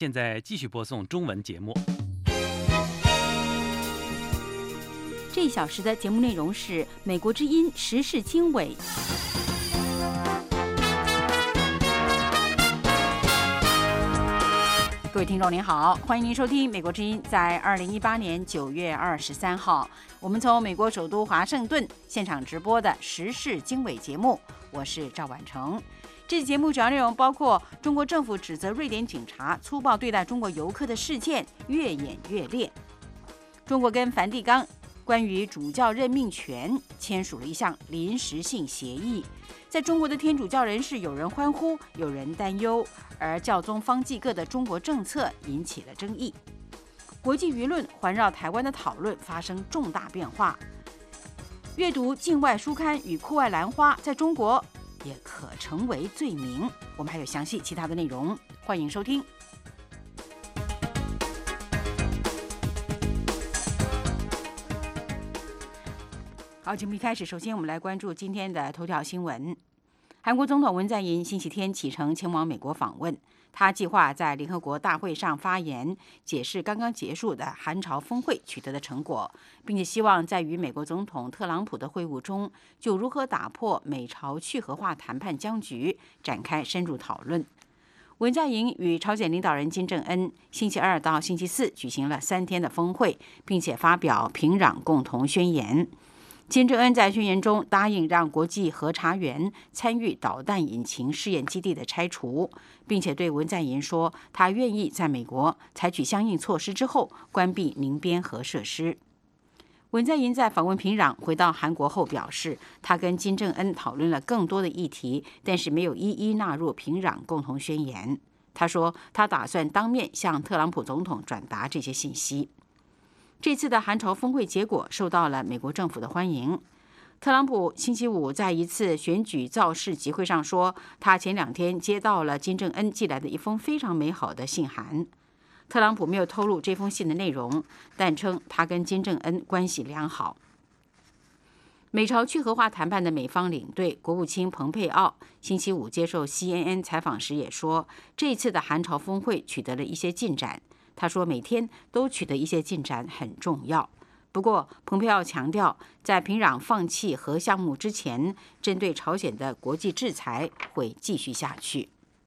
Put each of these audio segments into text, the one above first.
现在继续播送中文节目。 这一小时的节目内容是美国之音时事经纬。各位听众您好，欢迎您收听美国之音。在2018年9月23号，我们从美国首都华盛顿现场直播的时事经纬节目，我是赵婉成。这期节目主要内容包括中国政府指责瑞典警察粗暴对待中国游客的事件越演越烈，中国跟梵蒂冈关于主教任命权签署了一项临时性协议，在中国的天主教人士有人欢呼，有人担忧，而教宗方济各的中国政策引起了争议。国际舆论环绕台湾的讨论发生重大变化，阅读境外书刊与酷爱兰花在中国也可成为罪名。我们还有详细其他的内容，欢迎收听。好，节目一开始，首先我们来关注今天的头条新闻。韩国总统文在寅星期天启程前往美国访问，他计划在联合国大会上发言，解释刚刚结束的韩朝峰会取得的成果，并且希望在与美国总统特朗普的会晤中，就如何打破美朝去核化谈判僵局展开深入讨论。文在寅与朝鲜领导人金正恩星期二到星期四举行了3天的峰会，并且发表平壤共同宣言。金正恩在宣言中答应让国际核查员参与导弹引擎试验基地的拆除，并且对文在寅说，他愿意在美国采取相应措施之后关闭宁边核设施。文在寅在访问平壤回到韩国后表示，他跟金正恩讨论了更多的议题，但是没有一一纳入平壤共同宣言。他说，他打算当面向特朗普总统转达这些信息。这次的韩朝峰会结果受到了美国政府的欢迎。特朗普星期五在一次选举造势集会上说，他前2天接到了金正恩寄来的一封非常美好的信函。特朗普没有透露这封信的内容，但称他跟金正恩关系良好。美朝去核化谈判的美方领队国务卿蓬佩奥星期五接受 CNN 采访时也说，这次的韩朝峰会取得了一些进展。他说，每天都取得一些进展很重要。不过，蓬佩奥强调，在平壤放弃核项目之前，针对朝鲜的国际制裁会继续下去。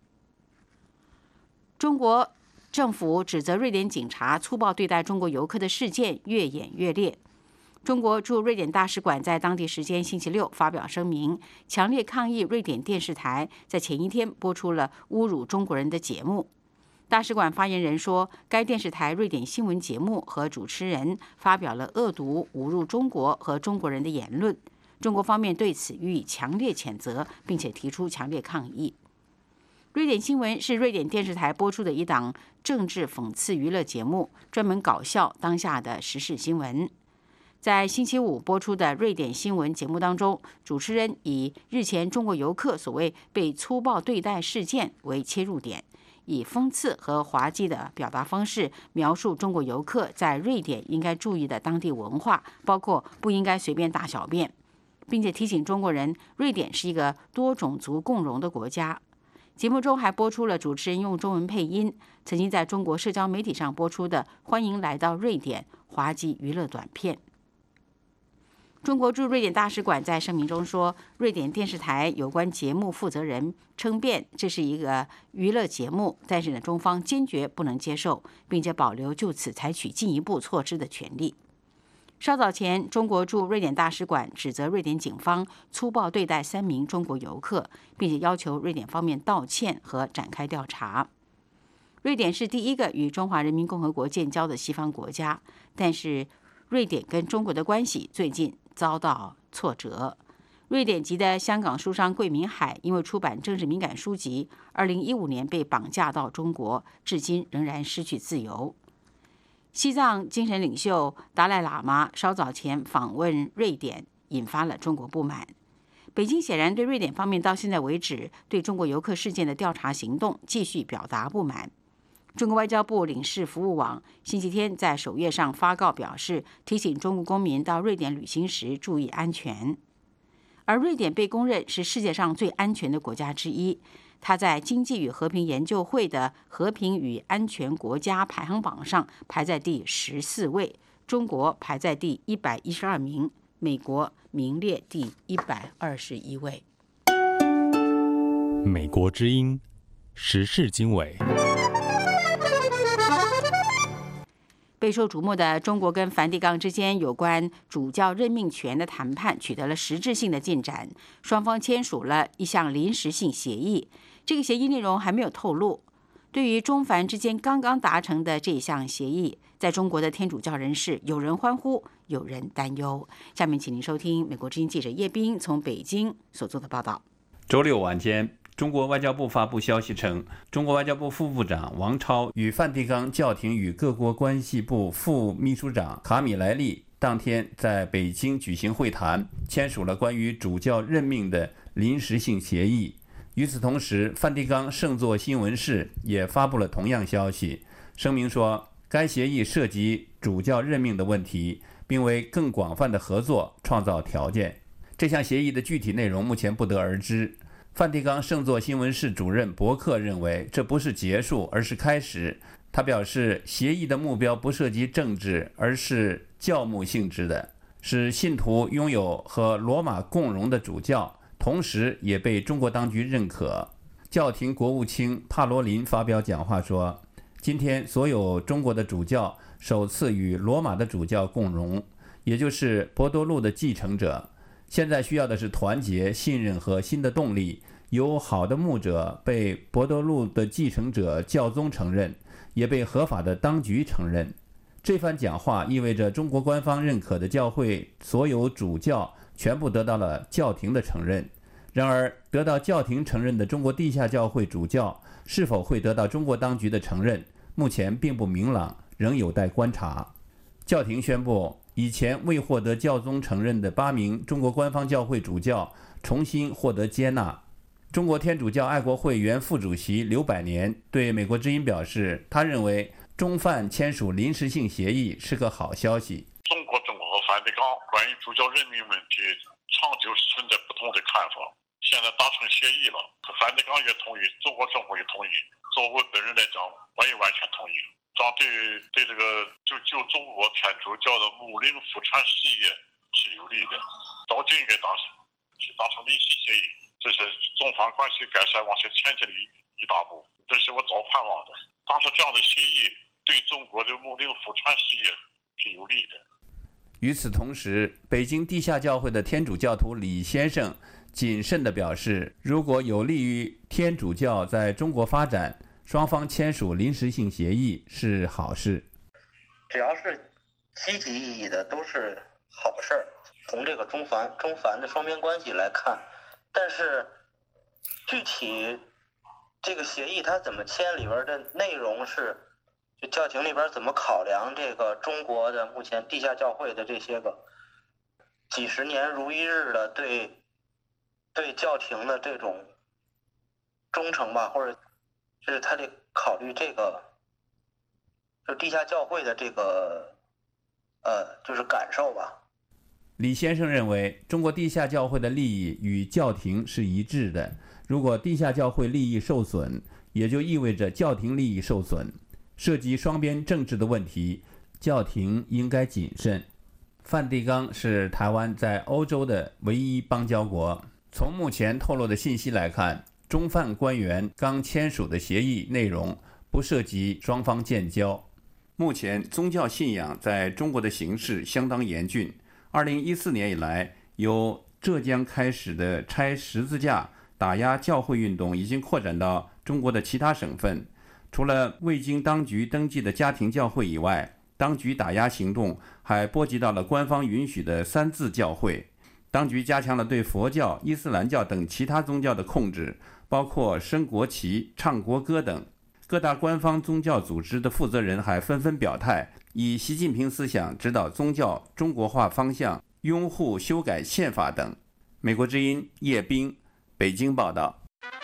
中国政府指责瑞典警察粗暴对待中国游客的事件越演越烈。中国驻瑞典大使馆在当地时间星期六发表声明，强烈抗议瑞典电视台在前一天播出了侮辱中国人的节目。大使馆发言人说，该电视台瑞典新闻节目和主持人发表了恶毒、侮辱中国和中国人的言论。中国方面对此予以强烈谴责，并且提出强烈抗议。瑞典新闻是瑞典电视台播出的一档政治讽刺娱乐节目，专门搞笑当下的时事新闻。在星期五播出的瑞典新闻节目当中，主持人以日前中国游客所谓被粗暴对待事件为切入点，以讽刺和滑稽的表达方式描述中国游客在瑞典应该注意的当地文化，包括不应该随便大小便，并且提醒中国人，瑞典是一个多种族共荣的国家。节目中还播出了主持人用中文配音，曾经在中国社交媒体上播出的《欢迎来到瑞典》滑稽娱乐短片。中国驻瑞典大使馆在声明中说，瑞典电视台有关节目负责人称辩这是一个娱乐节目，但是呢，中方坚决不能接受，并且保留就此采取进一步措施的权利。稍早前，中国驻瑞典大使馆指责瑞典警方粗暴对待3名中国游客，并且要求瑞典方面道歉和展开调查。瑞典是第一个与中华人民共和国建交的西方国家，但是瑞典跟中国的关系最近遭到挫折。瑞典籍的香港书商桂明海因为出版政治敏感书籍，2015年被绑架到中国，至今仍然失去自由。西藏精神领袖达赖喇嘛稍早前访问瑞典，引发了中国不满。北京显然对瑞典方面到现在为止对中国游客事件的调查行动继续表达不满。中国外交部领事服务网星期天在首页上发告表示，提醒中国公民到瑞典旅行时注意安全。而瑞典被公认是世界上最安全的国家之一， 他在经济与和平研究会的和平与安全国家排行榜上排在第14位，中国排在第112名，美国名列第121位。 美国之音时事经纬。 备受瞩目的中国跟梵蒂冈之间有关主教任命权的谈判取得了实质性的进展，双方签署了一项临时性协议。这个协议内容还没有透露。对于中梵之间刚刚达成的这一项协议，在中国的天主教人士有人欢呼，有人担忧。下面请您收听美国之音记者叶斌从北京所做的报道。 周六晚间，中国外交部发布消息称，中国外交部副部长王超与梵蒂冈教廷与各国关系部副秘书长卡米莱利当天在北京举行会谈，签署了关于主教任命的临时性协议。与此同时，梵蒂冈圣座新闻室也发布了同样消息，声明说，该协议涉及主教任命的问题，并为更广泛的合作创造条件。这项协议的具体内容目前不得而知。梵蒂冈圣座新闻室主任伯克认为，这不是结束，而是开始。他表示，协议的目标不涉及政治，而是教牧性质的，使信徒拥有和罗马共荣的主教，同时也被中国当局认可。教廷国务卿帕罗林发表讲话说，今天所有中国的主教首次与罗马的主教共荣，也就是伯多禄的继承者。现在需要的是团结、信任和新的动力。有好的牧者被伯多禄的继承者教宗承认，也被合法的当局承认。这番讲话意味着中国官方认可的教会所有主教全部得到了教廷的承认。然而，得到教廷承认的中国地下教会主教是否会得到中国当局的承认，目前并不明朗，仍有待观察。教廷宣布，以前未获得教宗承认的8名中国官方教会主教重新获得接纳。中国天主教爱国会原副主席刘百年对美国之音表示，他认为中梵签署临时性协议是个好消息。 中国政府和梵蒂冈关于主教任命问题长久存在不同的看法，现在达成协议了，梵蒂冈也同意，中国政府也同意。作为本人来讲，我也完全同意。这样对这个就中国天主教的牧灵福传事业是有利的，早就应该达成临时协议。这是中梵关系改善往前前进的一大步，这是我早盼望的。达成这样的协议，对中国的牧灵福传事业是有利的。 与此同时，北京地下教会的天主教徒李先生谨慎地表示，如果有利于天主教在中国发展，双方签署临时性协议是好事。 只要是积极意义的都是好事儿。从这个中梵的双边关系来看，但是具体这个协议它怎么签，里边的内容是就教廷里边怎么考量这个中国的目前地下教会的这些个几十年如一日的对教廷的这种忠诚吧，或者是他得考虑这个就地下教会的这个就是感受吧。 李先生认为，中国地下教会的利益与教廷是一致的。如果地下教会利益受损，也就意味着教廷利益受损。涉及双边政治的问题，教廷应该谨慎。梵蒂冈是台湾在欧洲的唯一邦交国。从目前透露的信息来看，中梵官员刚签署的协议内容不涉及双方建交。目前宗教信仰在中国的形势相当严峻。2014年以来，由浙江开始的拆十字架打压教会运动已经扩展到中国的其他省份。除了未经当局登记的家庭教会以外，当局打压行动还波及到了官方允许的三自教会。当局加强了对佛教、伊斯兰教等其他宗教的控制，包括升国旗、唱国歌等。各大官方宗教组织的负责人还纷纷表态，以习近平思想指导宗教中国化方向，拥护修改宪法等。美国之音叶斌，北京报道。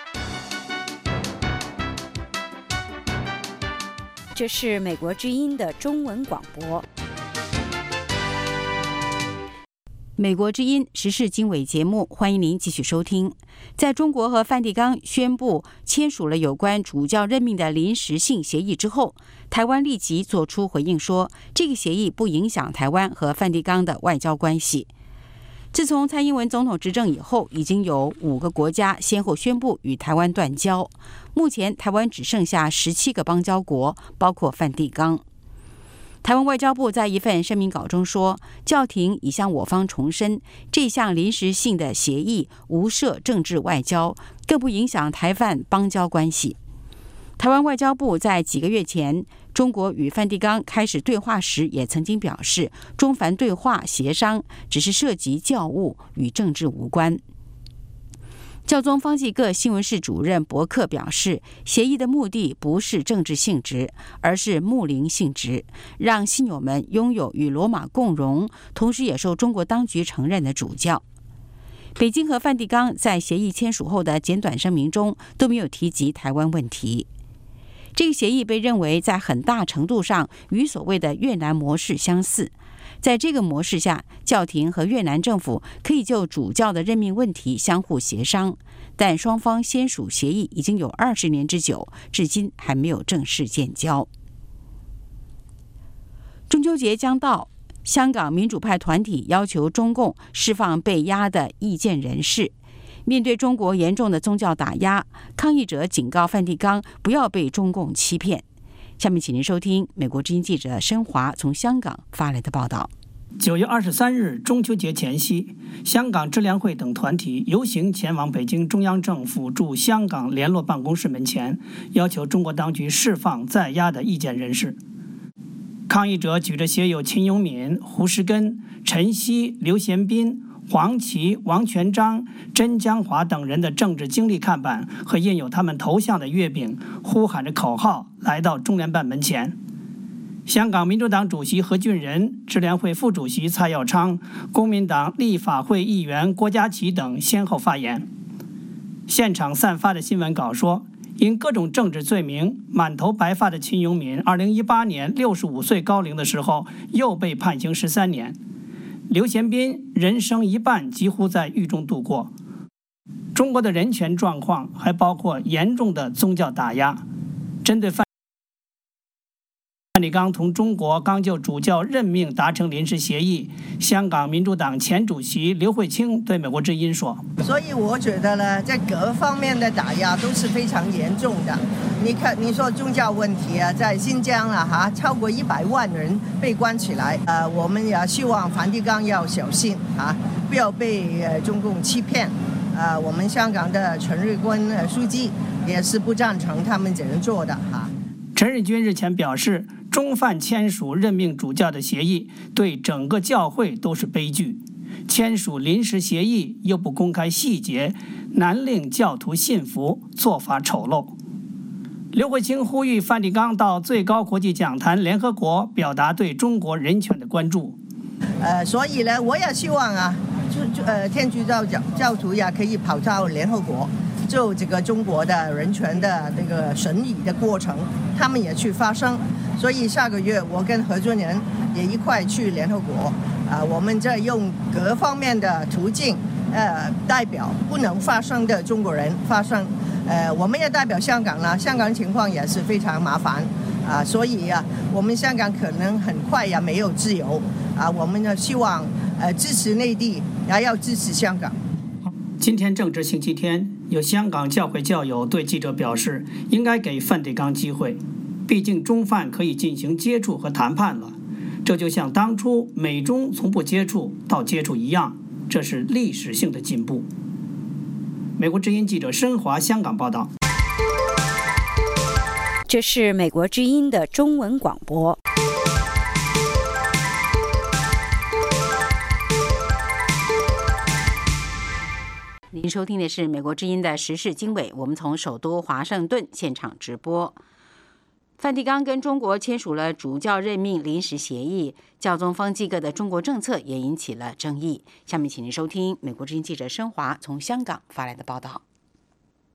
这是美国之音的中文广播。 美国之音时事经纬节目，欢迎您继续收听。在中国和梵蒂冈宣布签署了有关主教任命的临时性协议之后，台湾立即做出回应说，这个协议不影响台湾和梵蒂冈的外交关系。自从蔡英文总统执政以后，已经有5个国家先后宣布与台湾断交，目前台湾只剩下17个邦交国，包括梵蒂冈。台湾外交部在一份声明稿中说，教廷已向我方重申，这项临时性的协议无涉政治外交，更不影响台梵邦交关系。台湾外交部在几个月前，中国与梵蒂冈开始对话时，也曾经表示，中梵对话协商只是涉及教务，与政治无关。教宗方济各新闻室主任伯克表示，协议的目的不是政治性质，而是牧灵性质，让信友们拥有与罗马共荣，同时也受中国当局承认的主教。北京和梵蒂冈在协议签署后的简短声明中都没有提及台湾问题。这个协议被认为在很大程度上与所谓的越南模式相似。在这个模式下，教廷和越南政府可以就主教的任命问题相互协商，但双方签署协议已经有20年之久，至今还没有正式建交。中秋节将到，香港民主派团体要求中共释放被押的异见人士。面对中国严重的宗教打压，抗议者警告梵蒂冈不要被中共欺骗。下面请您收听美国之音记者申华从香港发来的报道。 9月23日中秋节前夕，香港支联会等团体游行前往北京中央政府驻香港联络办公室门前，要求中国当局释放在押的异见人士。抗议者举着写有秦永敏、胡石根、陈希、刘贤斌、黄琦、王全璋、甄江华等人的政治经历看板和印有他们头像的月饼，呼喊着口号来到中联办门前。香港民主党主席何俊仁、支联会副主席蔡耀昌、公民党立法会议员郭家麒等先后发言。现场散发的新闻稿说，因各种政治罪名满头白发的秦永敏2018年65岁高龄的时候又被判刑13年。刘贤斌人生一半几乎在狱中度过。中国的人权状况还包括严重的宗教打压。针对梵蒂冈同中国刚就主教任命达成临时协议，香港民主党前主席刘慧卿对美国之音说：“ 所以我觉得呢，在各方面的打压都是非常严重的。你说宗教问题啊，在新疆啊，超过100万人被关起来。我们也希望梵蒂冈要小心啊，不要被中共欺骗。我们香港的陈日君书记也是不赞成他们这样做的哈。” 陈日君日前表示，中梵签署任命主教的协议对整个教会都是悲剧，签署临时协议又不公开细节，难令教徒信服，做法丑陋。刘慧卿呼吁梵蒂冈到最高国际讲坛联合国表达对中国人权的关注。 所以呢，我也希望啊，天主教徒也可以跑到联合国，就这个中国的人权的这个审理的过程，他们也去发声。所以下个月我跟何俊仁也一块去联合国，我们在用各方面的途径，代表不能发声的中国人发声。我们也代表香港啦，香港情况也是非常麻烦所以我们香港可能很快也没有自由我们呢希望支持内地，也要支持香港。 今天正值星期天，有香港教会教友对记者表示，应该给梵蒂冈机会，毕竟中梵可以进行接触和谈判了，这就像当初美中从不接触到接触一样，这是历史性的进步。美国之音记者申华香港报道。 这是美国之音的中文广播。您收听的是美国之音的时事经纬，我们从首都华盛顿现场直播。梵蒂冈跟中国签署了主教任命临时协议，教宗方济各的中国政策也引起了争议。下面请您收听美国之音记者申华从香港发来的报道。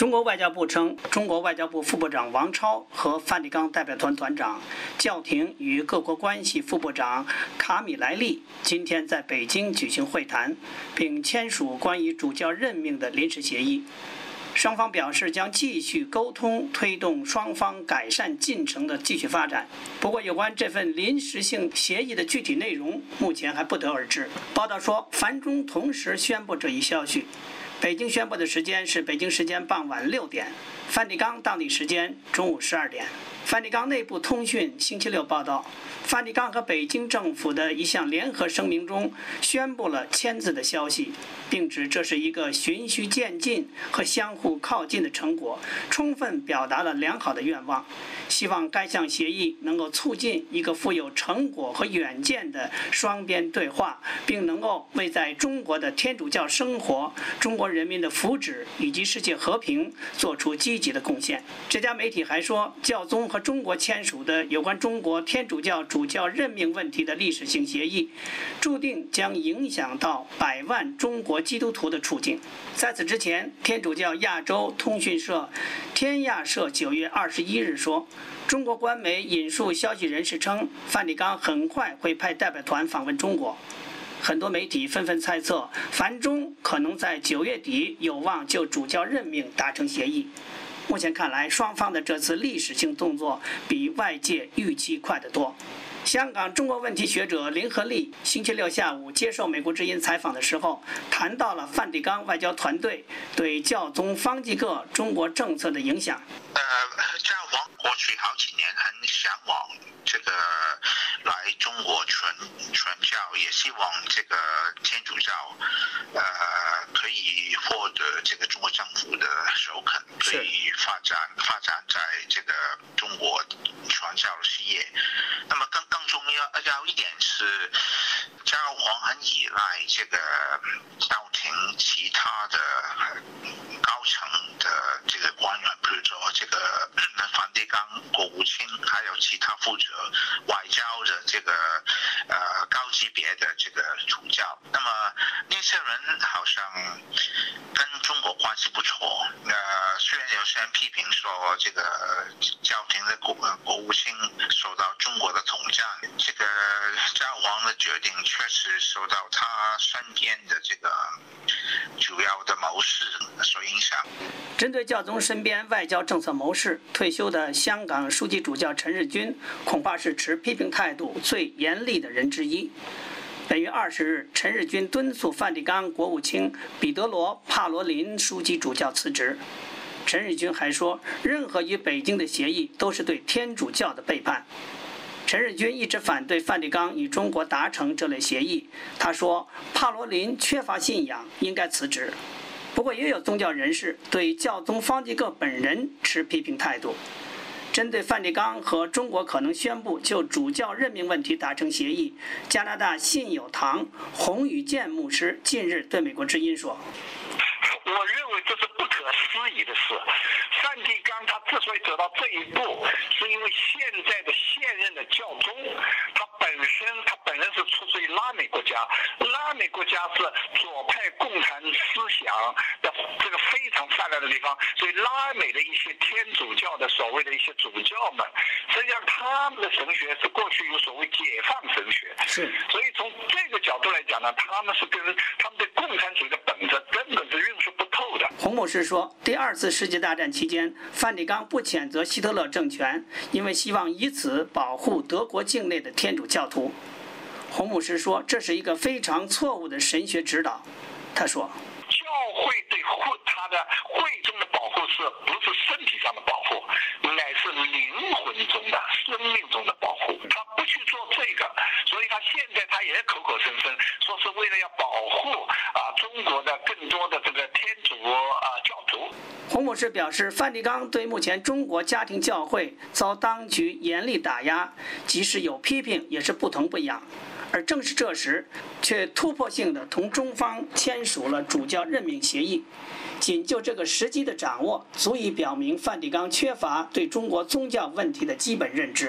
中国外交部称，中国外交部副部长王超和梵蒂冈代表团团长、教廷与各国关系副部长卡米莱利今天在北京举行会谈，并签署关于主教任命的临时协议。双方表示将继续沟通，推动双方改善进程的继续发展。不过，有关这份临时性协议的具体内容，目前还不得而知。报道说，梵中同时宣布这一消息。北京宣布的时间是北京时间傍晚6点，梵蒂冈当地时间中午12点。梵蒂冈内部通讯星期六报道，梵蒂冈和北京政府的一项联合声明中宣布了签字的消息，并指这是一个循序渐进和相互靠近的成果，充分表达了良好的愿望，希望该项协议能够促进一个富有成果和远见的双边对话，并能够为在中国的天主教生活、中国人民的福祉以及世界和平做出积极的贡献。这家媒体还说，教宗和中国签署的有关中国天主教主教任命问题的历史性协议，注定将影响到100万中国基督徒的处境。在此之前，天主教亚洲通讯社天亚社9月21日说，中国官媒引述消息人士称，梵蒂冈很快会派代表团访问中国。很多媒体纷纷猜测，梵中可能在9月底有望就主教任命达成协议。目前看来，双方的这次历史性动作比外界预期快得多。香港中国问题学者林和利星期六下午接受美国之音采访的时候，谈到了梵蒂冈外交团队对教宗方济各中国政策的影响。 教皇过去好几年很向往这个来中国传教，也希望这个天主教可以获得这个中国政府的首肯，可以发展在这个中国传教的事业。那么更重要一点是，教皇很依赖这个教廷其他的高层的这个官员，比如说这个梵蒂冈国务卿，还有其他负责外交的这个高级别的这个主教。那么那些人好像跟中国关系不错。虽然有些人批评说这个教廷的国务卿受到中国的统战，这个教皇的决定确实受到他身边的这个主要的谋士所影响。 针对教宗身边外交政策谋士，退休的香港书记主教陈日君恐怕是持批评态度最严厉的人之一。本月20日，陈日君敦促梵蒂冈国务卿彼得罗·帕罗林书记主教辞职。陈日君还说，任何与北京的协议都是对天主教的背叛。陈日君一直反对梵蒂冈与中国达成这类协议。他说，帕罗林缺乏信仰，应该辞职。不过，也有宗教人士对教宗方济各本人持批评态度。针对梵蒂冈和中国可能宣布就主教任命问题达成协议，加拿大信友堂洪宇健牧师近日对美国之音说：“ 我认为这是不可思议的事。梵蒂冈他之所以走到这一步，是因为现任的教宗，他本人是出自于拉美国家，拉美国家是左派共产思想的这个非常泛滥的地方，所以拉美的一些天主教的所谓的一些主教们，实际上他们的神学是过去有所谓解放神学，所以从这个角度来讲呢，他们对共产主义的本质根本是运输不透的。 洪牧师说，第2次世界大战期间，梵蒂冈不谴责希特勒政权，因为希望以此保护德国境内的天主教徒。洪牧师说，这是一个非常错误的神学指导。他说， 教会对他的会中的保护不是身体上的保护，乃是灵魂中的、生命中的保护。他不去做这个，所以他现在他也口口声声说是为了要保护中国的更多的这个天主教徒。 洪牧师表示，梵蒂冈对目前中国家庭教会遭当局严厉打压，即使有批评，也是不疼不痒。而正是这时，却突破性的同中方签署了主教任命协议。仅就这个时机的掌握，足以表明梵蒂冈缺乏对中国宗教问题的基本认知。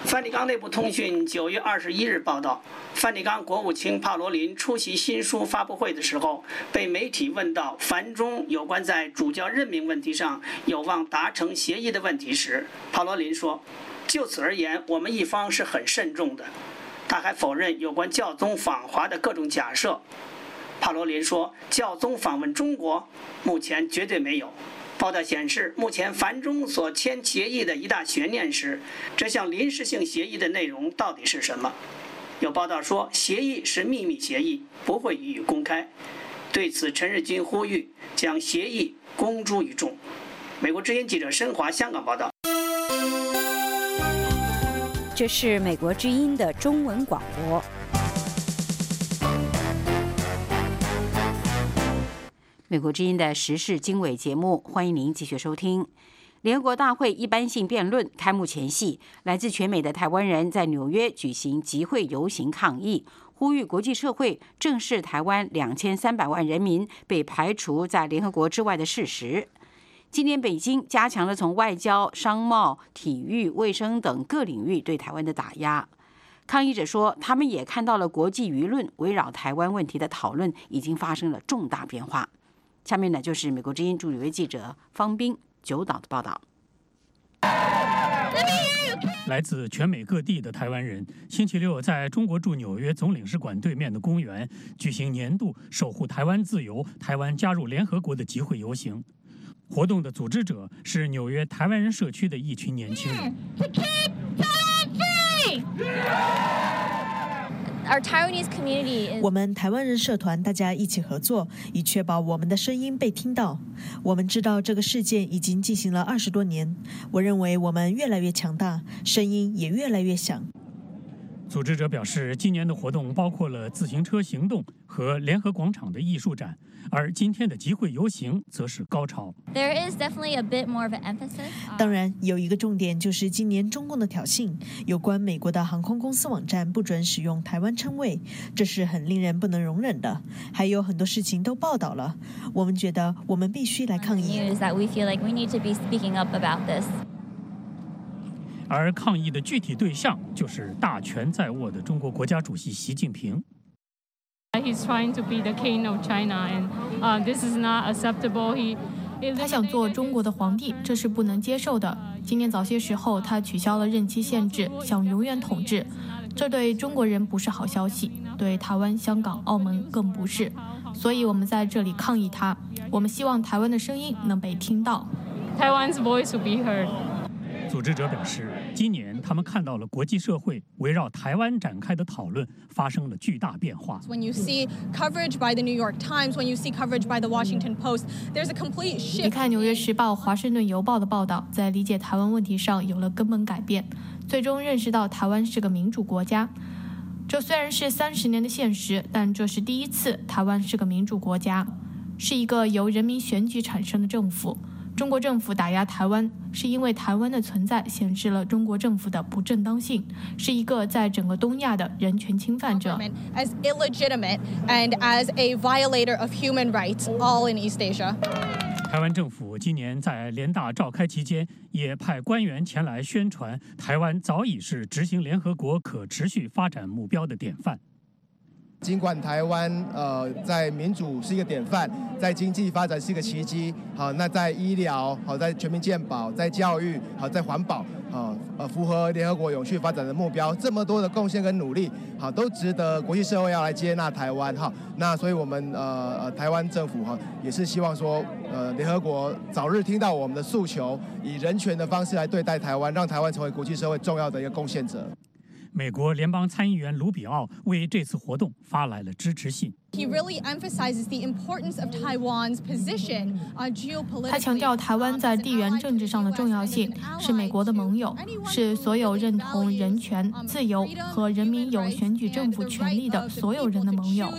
梵蒂冈内部通讯9月21日报道，梵蒂冈国务卿帕罗林出席新书发布会的时候，被媒体问到梵中有关在主教任命问题上有望达成协议的问题时，帕罗林说：“就此而言，我们一方是很慎重的。”他还否认有关教宗访华的各种假设。帕罗林说：“教宗访问中国，目前绝对没有。”报道显示，目前梵中所签协议的一大悬念是，这项临时性协议的内容到底是什么？有报道说，协议是秘密协议，不会予以公开。对此，陈日君呼吁将协议公诸于众。美国之音记者申华香港报道。 这是美国之音的中文广播。 美国之音的时事经纬节目，欢迎您继续收听。联合国大会一般性辩论开幕前夕，来自全美的台湾人在纽约举行集会游行抗议，呼吁国际社会正视台湾2300万人民被排除在联合国之外的事实。今年北京加强了从外交、商贸、体育、卫生等各领域对台湾的打压。抗议者说，他们也看到了国际舆论围绕台湾问题的讨论已经发生了重大变化。下面呢，就是美国之音驻纽约记者方斌九岛的报道。 来自全美各地的台湾人，星期六在中国驻纽约总领事馆对面的公园举行年度守护台湾自由、台湾加入联合国的集会游行。活动的组织者是纽约台湾人社区的一群年轻人。 我们台湾人社团大家一起合作，以确保我们的声音被听到。我们知道这个事件已经进行了20多年，我认为我们越来越强大，声音也越来越响。 组织者表示，今年的活动包括了自行车行动和联合广场的艺术展，而今天的集会游行则是高潮。 当然，有一个重点就是今年中共的挑衅，有关美国的航空公司网站不准使用台湾称谓，这是很令人不能容忍的。还有很多事情都报道了，我们觉得我们必须来抗议。 而抗议的具体对象就是大权在握的中国国家主席习近平。 他想做中国的皇帝，这是不能接受的。今年早些时候，他取消了任期限制，想永远统治，这对中国人不是好消息，对台湾、香港、澳门更不是。所以我们在这里抗议他，我们希望台湾的声音能被听到。 Taiwan's voice will be heard. 组织者表示，今年他们看到了国际社会围绕台湾展开的讨论发生了巨大变化。 When you see coverage by the New York Times, when you see coverage by the Washington Post, there's a complete shift. 你看《纽约时报》、《华盛顿邮报》的报道，在理解台湾问题上有了根本改变，最终认识到台湾是个民主国家。这虽然是30年的现实，但这是第一次台湾是个民主国家，是一个由人民选举产生的政府。中国政府打压台湾，是因为台湾的存在显示了中国政府的不正当性，是一个在整个东亚的人权侵犯者。 As illegitimate and as a violator of human rights, all in East Asia. 台湾政府今年在联大召开期间，也派官员前来宣传，台湾早已是执行联合国可持续发展目标的典范。 尽管台湾在民主是一个典范，在经济发展是一个奇迹，好，那在医疗好，在全民健保，在教育好，在环保好，符合联合国永续发展的目标，这么多的贡献跟努力，好，都值得国际社会要来接纳台湾哈。那所以我们台湾政府哈也是希望说联合国早日听到我们的诉求，以人权的方式来对待台湾，让台湾成为国际社会重要的一个贡献者。 美国联邦参议员卢比奥为这次活动发来了支持信。 He really emphasizes the importance of Taiwan's position geopolitically. 他强调台湾在地缘政治上的重要性，是美国的盟友，是所有认同人权、自由和人民有选举政府权利的所有人的盟友。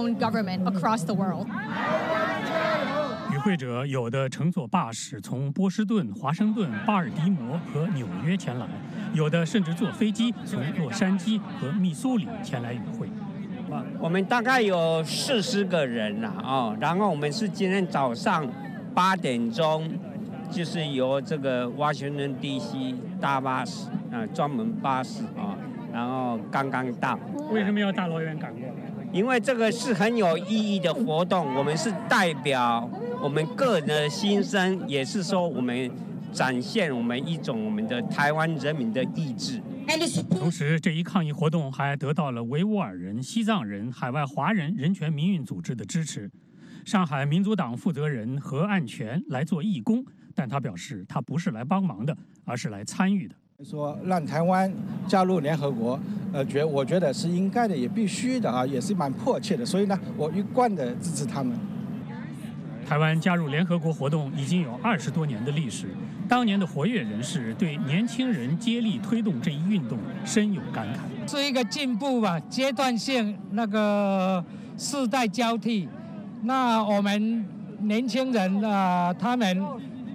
与会者有的乘坐巴士从波士顿、华盛顿、巴尔的摩和纽约前来，有的甚至坐飞机从洛杉矶和密苏里前来与会。 我们大概有40个人啦，然后我们是今天早上8点钟，就是由这个 Washington DC 大巴士， 专门巴士然后刚刚到。 为什么要大老远赶过来？ 因为这个是很有意义的活动，我们是代表我们个人的心声，也是说我们展现我们的台湾人民的意志。 同时，这一抗议活动还得到了维吾尔人、西藏人、海外华人人权民运组织的支持。上海民族党负责人何岸全来做义工，但他表示他不是来帮忙的，而是来参与的。 说让台湾加入联合国，我觉得是应该的，也必须的也是蛮迫切的。所以呢，我一贯的支持他们。 台湾加入联合国活动已经有20多年的历史，当年的活跃人士对年轻人接力推动这一运动深有感慨。 是一个进步吧，阶段性世代交替。那我们年轻人他们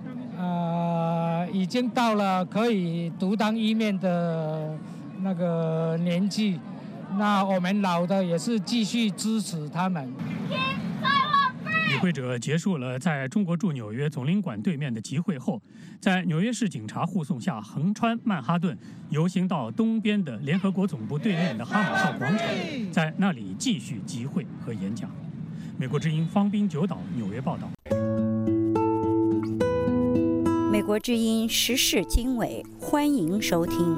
已经到了可以独当一面的年纪，那我们老的也是继续支持他们。 与会者结束了在中国驻纽约总领馆对面的集会后，在纽约市警察护送下横穿曼哈顿，游行到东边的联合国总部对面的哈马号广场，在那里继续集会和演讲。美国之音方滨九岛纽约报道。 美国之音时事经纬，欢迎收听。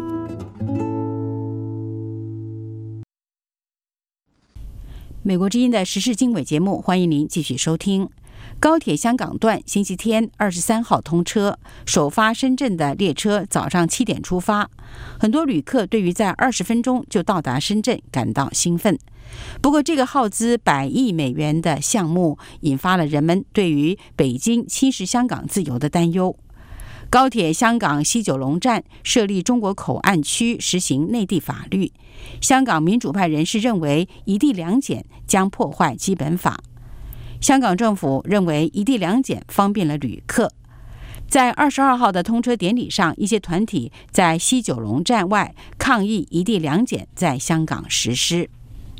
美国之音的时事经纬节目，欢迎您继续收听。高铁香港段星期天23号通车，首发深圳的列车早上7点出发，很多旅客对于在20分钟就到达深圳感到兴奋。不过，这个耗资100亿美元的项目引发了人们对于北京侵蚀香港自由的担忧。高铁香港西九龙站设立中国口岸区，实行内地法律。香港民主派人士认为一地两检将破坏基本法。香港政府认为一地两检方便了旅客。在22号的通车典礼上，一些团体在西九龙站外抗议一地两检在香港实施。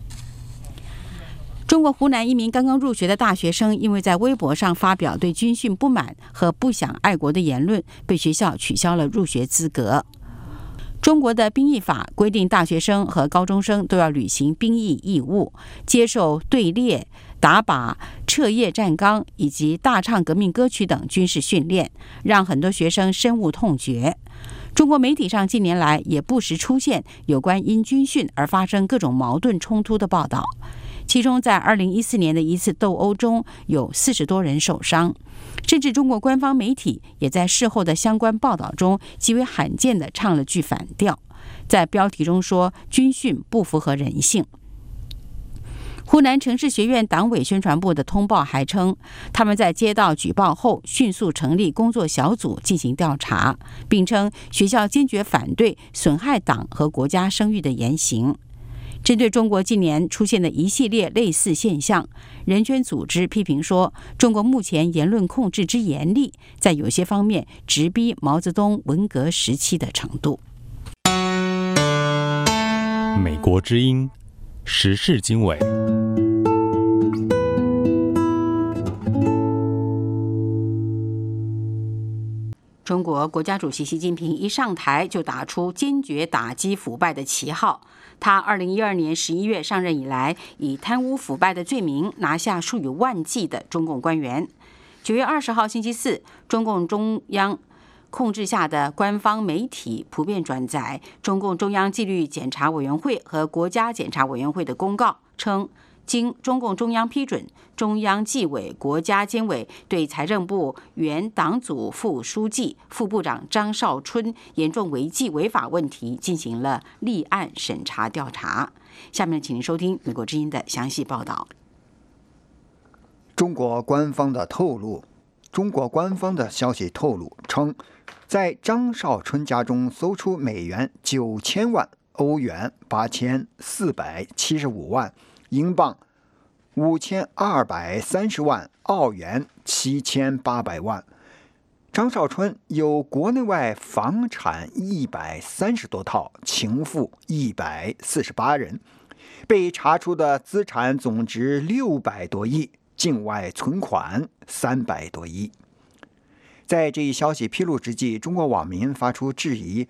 中国湖南一名刚刚入学的大学生，因为在微博上发表对军训不满和不想爱国的言论，被学校取消了入学资格。中国的兵役法规定，大学生和高中生都要履行兵役义务，接受队列、打靶、彻夜站岗以及大唱革命歌曲等军事训练，让很多学生深恶痛绝。中国媒体上近年来也不时出现有关因军训而发生各种矛盾冲突的报道。其中，在2014年的一次斗殴中，有40多人受伤，甚至中国官方媒体也在事后的相关报道中极为罕见地唱了句反调，在标题中说军训不符合人性。湖南城市学院党委宣传部的通报还称，他们在接到举报后迅速成立工作小组进行调查，并称学校坚决反对损害党和国家声誉的言行。针对中国近年出现的一系列类似现象，人权组织批评说，中国目前言论控制之严厉，在有些方面直逼毛泽东文革时期的程度。 美国之音时事经纬。 中国国家主席习近平一上台就打出坚决打击腐败的旗号。他2012年11月上任以来，以贪污腐败的罪名拿下数以万计的中共官员。9月20号星期四，中共中央控制下的官方媒体普遍转载中共中央纪律检查委员会和国家检察委员会的公告，称经中共中央批准，中央纪委国家监委对财政部原党组副书记、副部长张绍春严重违纪违法问题进行了立案审查调查。下面请您收听美国之音的详细报道。 中国官方的消息透露称，在张绍春家中搜出美元9000万、欧元8475万、英镑5230万、澳元7800万。张绍春有国内外房产130多套，情妇148人，被查出的资产总值600多亿，境外存款300多亿。在这一消息披露之际，中国网民发出质疑：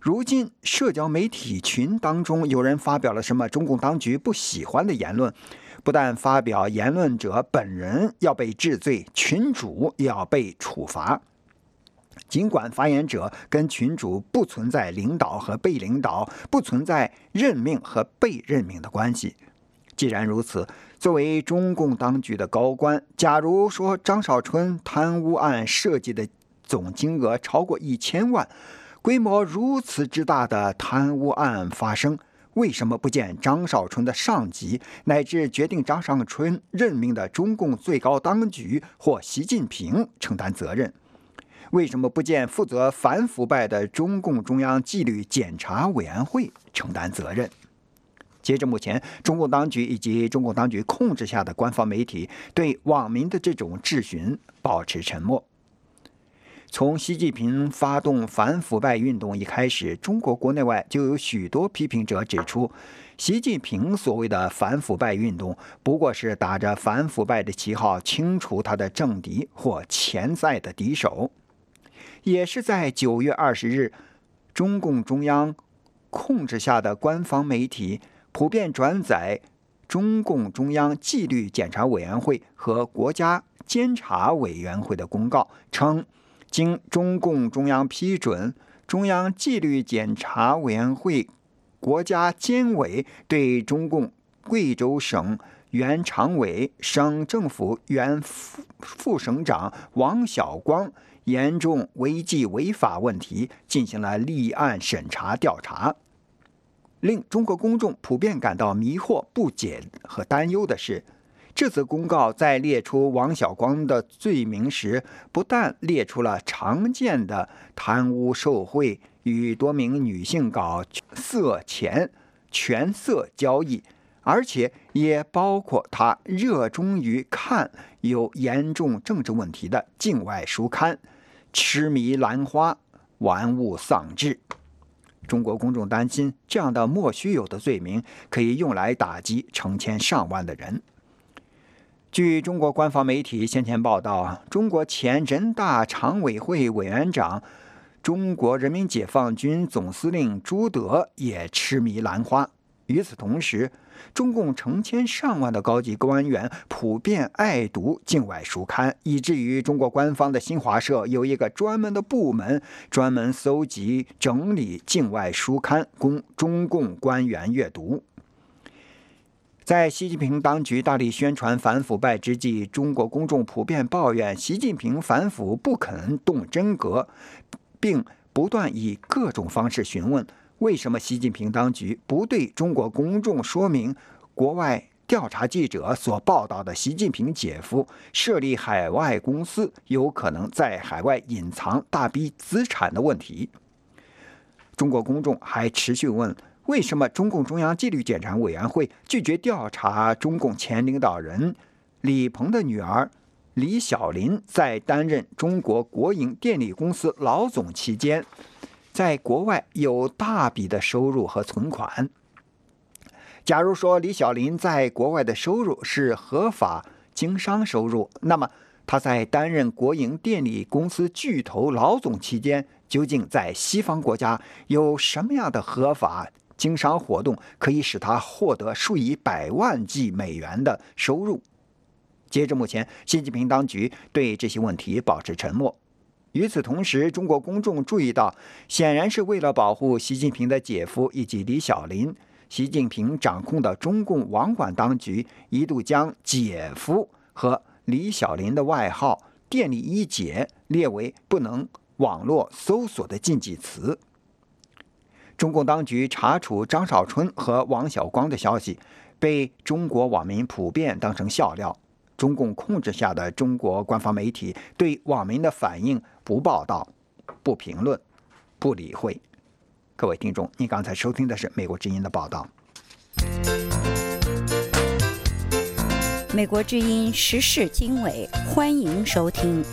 如今社交媒体群当中有人发表了什么中共当局不喜欢的言论，不但发表言论者本人要被治罪，群主也要被处罚。尽管发言者跟群主不存在领导和被领导，不存在任命和被任命的关系。既然如此，作为中共当局的高官，假如说张绍春贪污案涉及的总金额超过1000万，规模如此之大的贪污案发生，为什么不见张绍春的上级乃至决定张绍春任命的中共最高当局或习近平承担责任？为什么不见负责反腐败的中共中央纪律检查委员会承担责任？截至目前，中共当局以及中共当局控制下的官方媒体对网民的这种质询保持沉默。从习近平发动反腐败运动一开始，中国国内外就有许多批评者指出，习近平所谓的反腐败运动不过是打着反腐败的旗号清除他的政敌或潜在的敌手。也是在9月20日，中共中央控制下的官方媒体普遍转载中共中央纪律检查委员会和国家监察委员会的公告，称经中共中央批准，中央纪律检查委员会、国家监委对中共贵州省原常委、省政府原副省长王晓光严重违纪违法问题进行了立案审查调查。令中国公众普遍感到迷惑、不解和担忧的是，这则公告在列出王晓光的罪名时，不但列出了常见的贪污受贿与多名女性搞色钱、权色交易，而且也包括他热衷于看有严重政治问题的境外书刊，痴迷兰花，玩物丧志。中国公众担心，这样的莫须有的罪名可以用来打击成千上万的人。据中国官方媒体先前报道，中国前人大常委会委员长、中国人民解放军总司令朱德也痴迷兰花。与此同时，中共成千上万的高级官员普遍爱读境外书刊，以至于中国官方的新华社有一个专门的部门，专门搜集整理境外书刊供中共官员阅读。在习近平当局大力宣传反腐败之际，中国公众普遍抱怨习近平反腐不肯动真格，并不断以各种方式询问为什么习近平当局不对中国公众说明国外调查记者所报道的习近平姐夫设立海外公司，有可能在海外隐藏大笔资产的问题。中国公众还持续问，为什么中共中央纪律检查委员会拒绝调查中共前领导人李鹏的女儿李小林在担任中国国营电力公司老总期间，在国外有大笔的收入和存款？假如说李小林在国外的收入是合法经商收入，那么他在担任国营电力公司巨头老总期间，究竟在西方国家有什么样的合法经商活动可以使他获得数以百万计美元的收入？截至目前，习近平当局对这些问题保持沉默。与此同时，中国公众注意到，显然是为了保护习近平的姐夫以及李小林，习近平掌控的中共网管当局一度将姐夫和李小林的外号“电力一姐”列为不能网络搜索的禁忌词。中共当局查处张绍春和王晓光的消息被中国网民普遍当成笑料。中共控制下的中国官方媒体对网民的反应不报道、不评论、不理会。各位听众，你刚才收听的是美国之音的报道。 美国之音时事经纬，欢迎收听。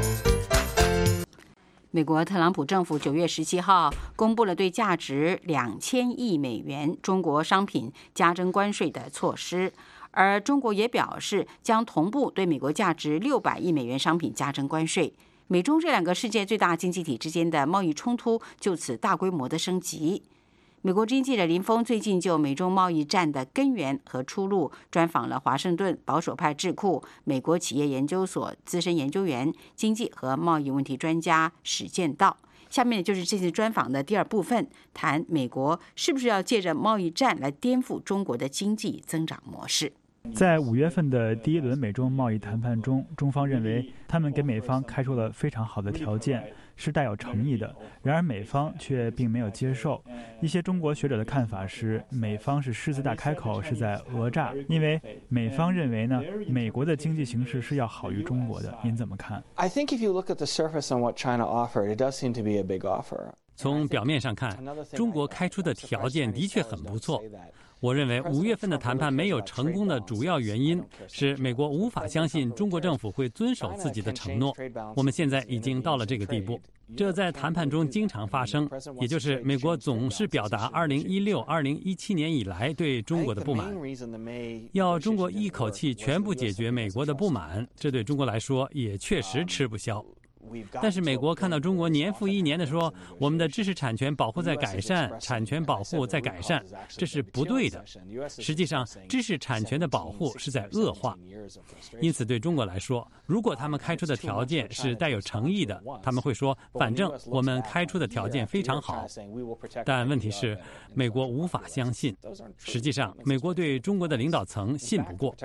美国特朗普政府9月17号公布了对价值2000亿美元中国商品加征关税的措施，而中国也表示将同步对美国价值600亿美元商品加征关税。 美中这两个世界最大经济体之间的贸易冲突就此大规模的升级。美国之音记者林峰最近就美中贸易战的根源和出路专访了华盛顿保守派智库美国企业研究所资深研究员、经济和贸易问题专家史建道。下面就是这次专访的第二部分，谈美国是不是要借着贸易战来颠覆中国的经济增长模式。 在5月份的第一轮美中贸易谈判中，中方认为他们给美方开出了非常好的条件，是带有诚意的。然而美方却并没有接受。一些中国学者的看法是，美方是狮子大开口，是在讹诈，因为美方认为呢，美国的经济形势是要好于中国的。您怎么看？ I think if you look at the surface on what China offered, it does seem to be a big offer. 从表面上看，中国开出的条件的确很不错。我认为5月份的谈判没有成功的主要原因是美国无法相信中国政府会遵守自己的承诺。我们现在已经到了这个地步，这在谈判中经常发生，也就是美国总是表达2016、2017年以来对中国的不满，要中国一口气全部解决美国的不满，这对中国来说也确实吃不消。但是美国看到中国年复一年地说我们的知识产权保护在改善，产权保护在改善，这是不对的。实际上，知识产权的保护是在恶化。因此，对中国来说，如果他们开出的条件是带有诚意的，他们会说，反正我们开出的条件非常好。但问题是，美国无法相信。实际上，美国对中国的领导层信不过。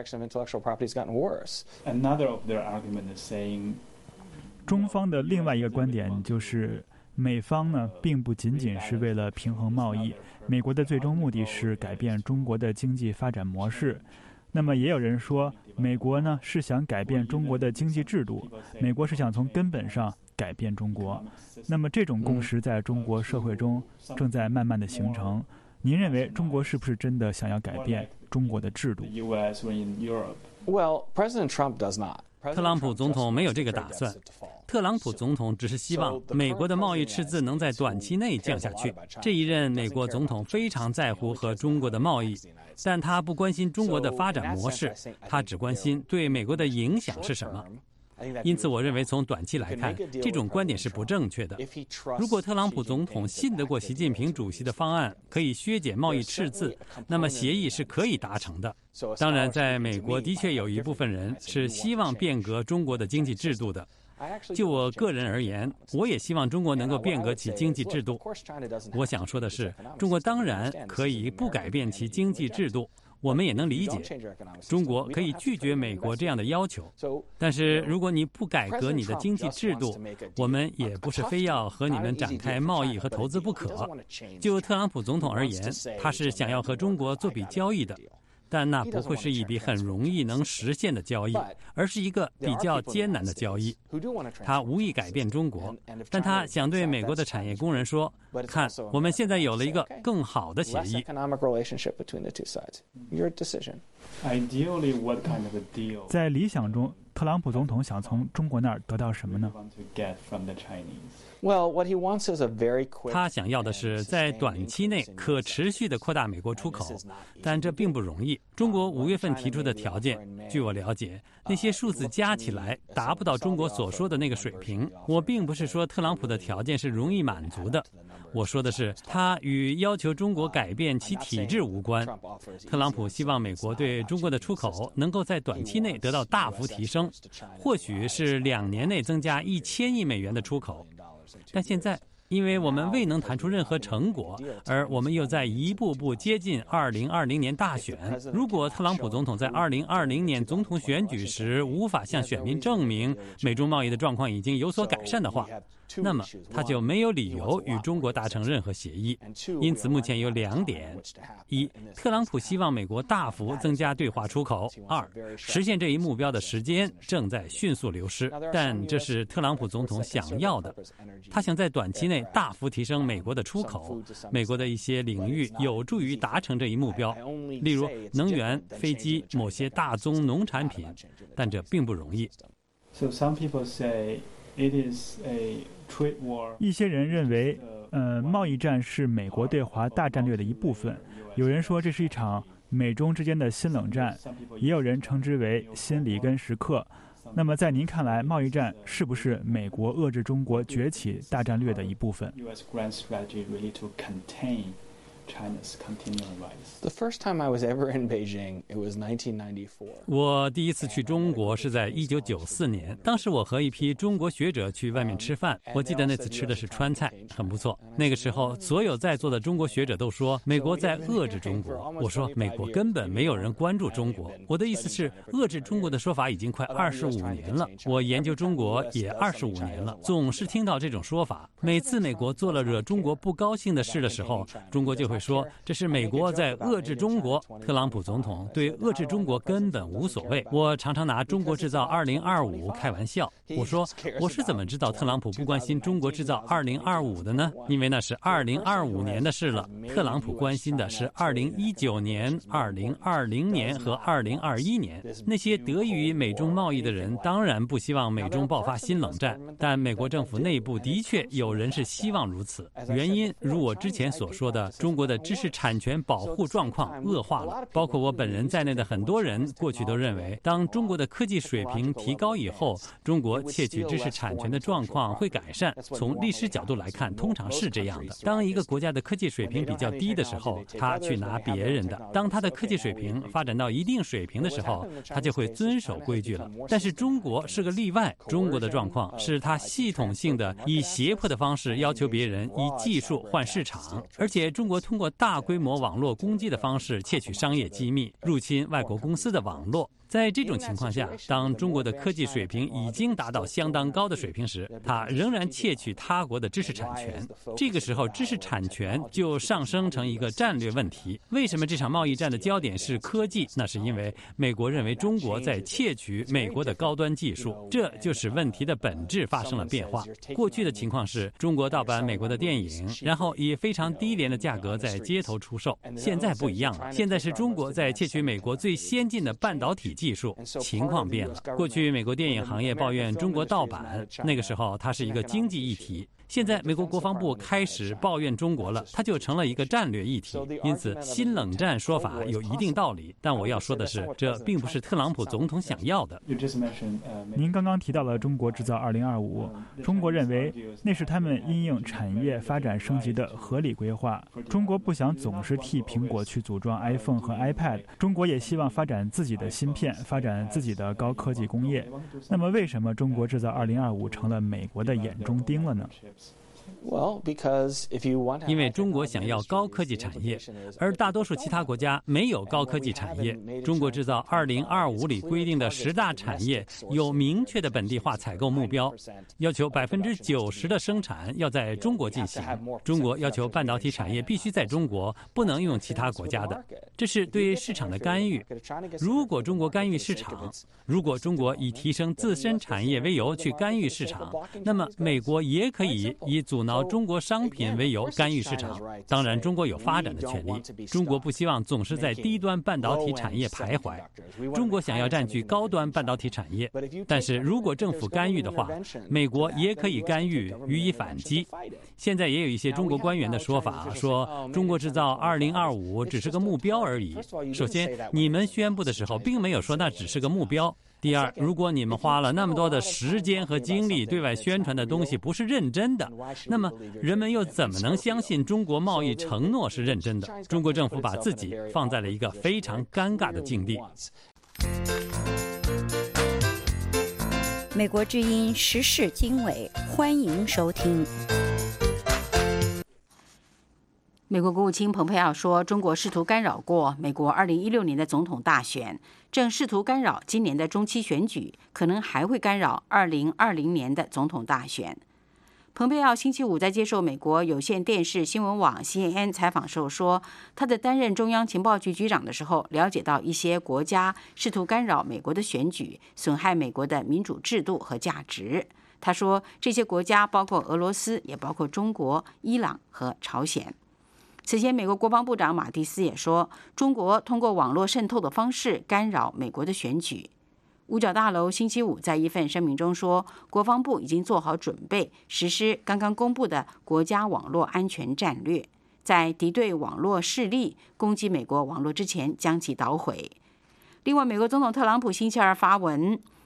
中方的另外一个观点就是，美方呢并不仅仅是为了平衡贸易，美国的最终目的是改变中国的经济发展模式。那么也有人说，美国呢是想改变中国的经济制度，美国是想从根本上改变中国。那么这种共识在中国社会中正在慢慢的形成。您认为中国是不是真的想要改变中国的制度？ Well, President Trump does not. 特朗普总统没有这个打算。特朗普总统只是希望美国的贸易赤字能在短期内降下去。这一任美国总统非常在乎和中国的贸易，但他不关心中国的发展模式，他只关心对美国的影响是什么。因此，我认为从短期来看，这种观点是不正确的。如果特朗普总统信得过习近平主席的方案可以削减贸易赤字，那么协议是可以达成的。当然，在美国的确有一部分人是希望变革中国的经济制度的。就我个人而言，我也希望中国能够变革其经济制度。我想说的是，中国当然可以不改变其经济制度。我们也能理解，中国可以拒绝美国这样的要求，但是如果你不改革你的经济制度，我们也不是非要和你们展开贸易和投资不可。就特朗普总统而言，他是想要和中国做笔交易的，但那不会是一笔很容易能实现的交易，而是一个比较艰难的交易。他无意改变中国，但他想对美国的产业工人说，看，我们现在有了一个更好的协议。 在理想中，特朗普总统想从中国那儿得到什么呢？ 他想要的是在短期内可持续地扩大美国出口，但这并不容易。中国5月份提出的条件，据我了解，那些数字加起来达不到中国所说的那个水平。我并不是说特朗普的条件是容易满足的，我说的是他与要求中国改变其体制无关。特朗普希望美国对中国的出口能够在短期内得到大幅提升，或许是2年内增加1000亿美元的出口。但现在，因为我们未能谈出任何成果，而我们又在一步步接近2020年大选。如果特朗普总统在2020年总统选举时无法向选民证明美中贸易的状况已经有所改善的话，那么他就没有理由与中国达成任何协议。因此，目前有2点：一，特朗普希望美国大幅增加对华出口；二，实现这一目标的时间正在迅速流失。但这是特朗普总统想要的，他想在短期内大幅提升美国的出口。美国的一些领域有助于达成这一目标，例如能源、飞机、某些大宗农产品，但这并不容易。 So some people say it is a trade war. 一些人认为，贸易战是美国对华大战略的一部分。有人说这是一场美中之间的新冷战，也有人称之为新里根时刻。 那么在您看来，贸易战是不是美国遏制中国崛起大战略的一部分？ The first time I was ever in Beijing, it was 1994. 我第一次去中国是在1994年，当时我和一批中国学者去外面吃饭，我记得那次吃的是川菜，很不错。那个时候，所有在座的中国学者都说美国在遏制中国。我说美国根本没有人关注中国。我的意思是，遏制中国的说法已经快25年了。我研究中国也25年了，总是听到这种说法。每次美国做了惹中国不高兴的事的时候，中国就会说这是美国在遏制中国。特朗普总统对遏制中国根本无所谓。我常常拿中国制造2025开玩笑，我说我是怎么知道特朗普不关心中国制造2025的呢？因为那是2025年的事了。特朗普关心的是2019年、2020年和2021年。那些得益于美中贸易的人当然不希望美中爆发新冷战，但美国政府内部的确有人是希望如此。原因如我之前所说的，中国的知识产权保护状况恶化了，包括我本人在内的很多人过去都认为，当中国的科技水平提高以后，中国窃取知识产权的状况会改善。从历史角度来看，通常是这样的。当一个国家的科技水平比较低的时候，他去拿别人的；当他的科技水平发展到一定水平的时候，他就会遵守规矩了。但是中国是个例外，中国的状况是他系统性的以胁迫的方式要求别人以技术换市场，而且中国通过大规模网络攻击的方式窃取商业机密，入侵外国公司的网络。在这种情况下，当中国的科技水平已经达到相当高的水平时，它仍然窃取他国的知识产权。这个时候，知识产权就上升成一个战略问题。为什么这场贸易战的焦点是科技？那是因为美国认为中国在窃取美国的高端技术，这就使问题的本质发生了变化。过去的情况是中国盗版美国的电影，然后以非常低廉的价格在街头出售。现在不一样了，现在是中国在窃取美国最先进的半导体技术，情况变了。过去美国电影行业抱怨中国盗版，那个时候它是一个经济议题。现在美国国防部开始抱怨中国了，它就成了一个战略议题。因此新冷战说法有一定道理，但我要说的是，这并不是特朗普总统想要的。 您刚刚提到了中国制造2025，中国认为那是他们因应产业发展升级的合理规划。中国不想总是替苹果去组装 iPhone 和 iPad， 中国也希望发展自己的芯片，发展自己的高科技工业。那么为什么中国制造2025成了美国的眼中钉了呢？ 因为中国想要高科技产业，而大多数其他国家没有高科技产业。中国制造2025里规定的10大产业有明确的本地化采购目标，要求90%的生产要在中国进行。中国要求半导体产业必须在中国，不能用其他国家的，这是对市场的干预。如果中国干预市场，如果中国以提升自身产业为由去干预市场，那么美国也可以以阻挠中国商品为由干预市场。当然中国有发展的权利，中国不希望总是在低端半导体产业徘徊，中国想要占据高端半导体产业。但是如果政府干预的话，美国也可以干预予以反击。现在也有一些中国官员的说法，说中国制造2025只是个目标而已。首先你们宣布的时候并没有说那只是个目标。第二，如果你们花了那么多的时间和精力对外宣传的东西不是认真的，那么人们又怎么能相信中国贸易承诺是认真的？中国政府把自己放在了一个非常尴尬的境地。 美国之音时事经纬，欢迎收听。 美国国务卿蓬佩奥说，中国试图干扰过美国2016年的总统大选，正试图干扰今年的中期选举，可能还会干扰2020年的总统大选。蓬佩奥星期五在接受美国有线电视新闻网 CNN 采访时候说，他在担任中央情报局局长的时候，了解到一些国家试图干扰美国的选举，损害美国的民主制度和价值。他说，这些国家包括俄罗斯，也包括中国、伊朗和朝鲜。此前，美国国防部长马蒂斯也说，中国通过网络渗透的方式干扰美国的选举。五角大楼星期五在一份声明中说，国防部已经做好准备，实施刚刚公布的国家网络安全战略，在敌对网络势力攻击美国网络之前将其捣毁。另外，美国总统特朗普星期二发文，